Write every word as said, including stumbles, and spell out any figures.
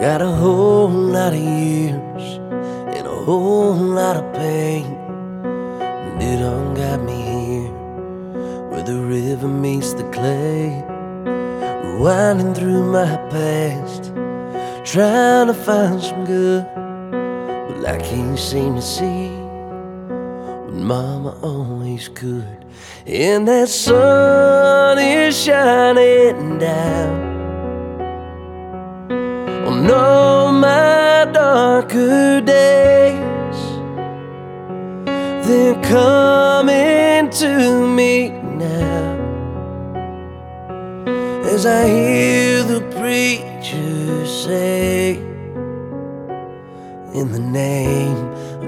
Got a whole lot of years and a whole lot of pain, and it all got me here where the river meets the clay. Winding through my past, trying to find some good, but I can't seem to see what Mama always could. And that sun is shining down on all my darker days. They're coming to me now, as I hear the preacher say, in the name